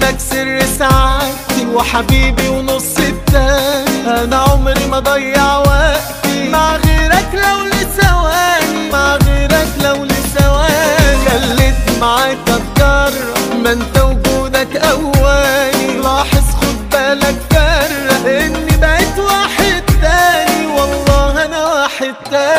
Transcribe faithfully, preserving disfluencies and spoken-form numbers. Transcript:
لك سر سعادتي وحبيبي ونص التاني. انا عمري ما ضيع وقتي مع غيرك لو لثواني، مع غيرك لو لثواني. خليت معاك اتجرب، ما انت وجودك قواني. لاحظ خد بالك فرق اني بقيت واحد تاني، والله انا واحد تاني.